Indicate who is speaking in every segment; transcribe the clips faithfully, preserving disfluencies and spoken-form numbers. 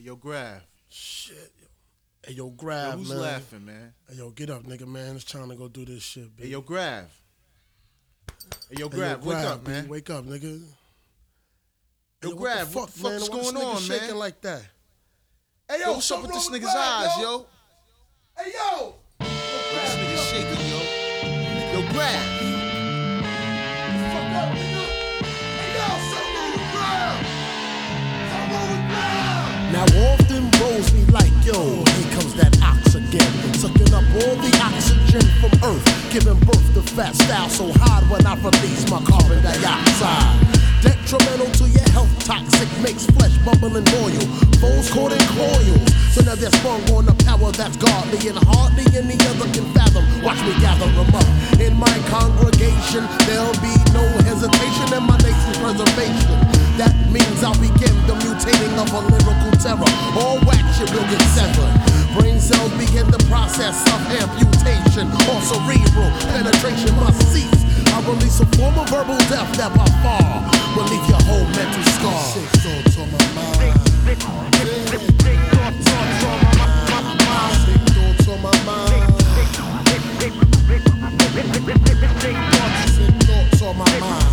Speaker 1: yo, Grab.
Speaker 2: Shit, yo. Hey, yo, Grab,
Speaker 1: yo, who's
Speaker 2: man.
Speaker 1: laughing, man?
Speaker 2: Hey, yo, get up, nigga, man. It's time to go do this shit, B.
Speaker 1: Hey, yo, Grab. Hey, yo,
Speaker 2: Hey,
Speaker 1: Grab,
Speaker 2: yo,
Speaker 1: wake
Speaker 2: Grab,
Speaker 1: up,
Speaker 2: B.
Speaker 1: man.
Speaker 2: Wake up, nigga.
Speaker 1: Yo,
Speaker 2: Hey,
Speaker 1: Grab,
Speaker 2: what the fuck, man?
Speaker 1: is
Speaker 2: Why this
Speaker 1: going
Speaker 2: nigga
Speaker 1: on,
Speaker 2: shaking
Speaker 1: man?
Speaker 2: like that? Hey,
Speaker 1: Yo, what's up with this nigga's eyes, yo?
Speaker 2: Hey, yo!
Speaker 1: Yo, this nigga's shaking, yo. Yo, Grab.
Speaker 2: Fuck up, nigga. Hey, yo, something on the ground. Something on the ground. Now often blows me like, yo, here comes that ox again. Sucking up all the oxygen from earth, giving birth to fat style so hard when I release my carbon dioxide. Detrimental to your health, toxic, makes flesh bubble and boil. Foes caught in coils, so now they're sprung on the power that's godly and hardly any other can fathom. Watch me gather them up. In my congregation, there'll be no hesitation in my nation's preservation. That means I'll begin the mutating of a lyrical terror. All whack shit will get severed. Brain cells begin the process of amputation, or cerebral penetration must cease. I release a form of verbal death that by far will leave your whole mental scar. Sick thoughts on my mind. Sick thoughts on my mind. Sick thoughts on my mind. Sick thoughts on my mind.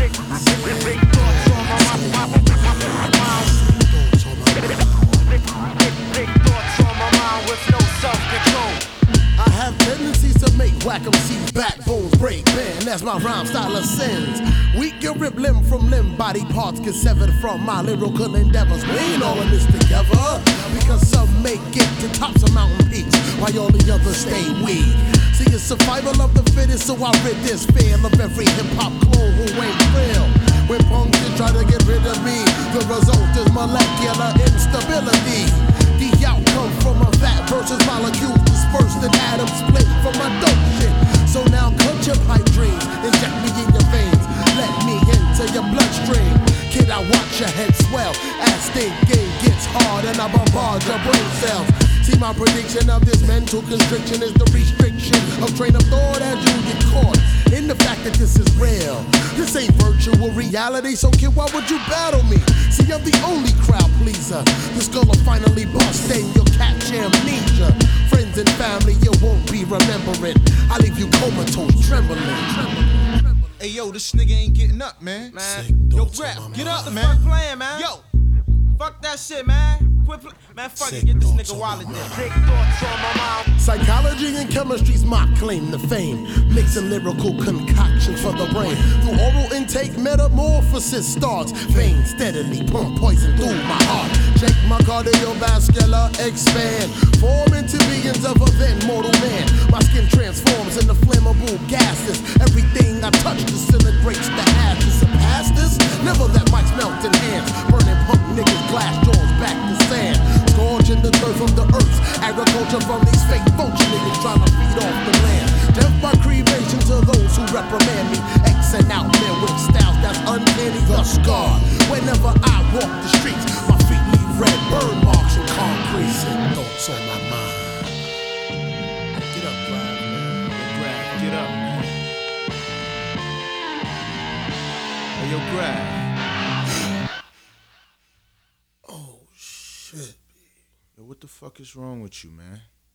Speaker 2: With no self-control. I have tendencies to make whack M C's backbones break, bend as my rhyme style ascends. Weak and rip limb from limb, body parts get severed from my lyrical endeavors. We ain't all in this together, because some make it to tops of mountain peaks, while all the others stay weak. See, it's survival of the fittest, so I rid this fear of every hip-hop clone who ain't real. When punks try to get rid of me, the result is molecular instability. The outcome from a vat versus molecules dispersed and atoms split from my dope shit. So now cut your pipe dreams, inject me in your veins, let me into your bloodstream. Kid, I watch your head swell as thinking gets hard and I bombard your brain cells. See, my prediction of this mental constriction is the restriction of train of thought as you get caught in the fact that this is real. This ain't virtual reality, so kid, why would you battle me? See, I'm the only crowd pleaser. This girl will finally bust and you'll catch amnesia. Friends and family you won't be remembering. I leave you comatose, trembling.
Speaker 1: Hey, yo, this nigga ain't getting up, man.
Speaker 3: Man.
Speaker 1: Yo, Grab, get up, man.
Speaker 3: Fuck playing, man.
Speaker 1: Yo.
Speaker 3: Fuck that shit, man. Quit play. Man, fuck it. Get this nigga wallet there. Sick thoughts on my mind.
Speaker 2: Psychology and chemistry's my claim to fame. Mixing lyrical concoctions for the brain. Through oral intake, metamorphosis starts. Veins steadily pump poison through my heart. Check my cardiovascular expand. Form into beings of a then mortal man. My skin transforms into flammable gases. Everything I touch disintegrates the ashes. Surpass this? Never that mic's melting hands. Burning punk niggas, glass jaws back to sand. Scorching the dirt from the earth. Agriculture from these fake vulture niggas trying to feed off the land. Death by cremation to those who reprimand me. Xing out men with styles that's uncanny thus God. Whenever I walk the streets, my feet leave red burn marks in concrete. Sick thoughts on my mind. Get up, Grab, man.
Speaker 1: Yo, Grab, get up, man. Hey, yo, Grab.
Speaker 2: Oh, shit.
Speaker 1: Yo, what the fuck is wrong with you, man?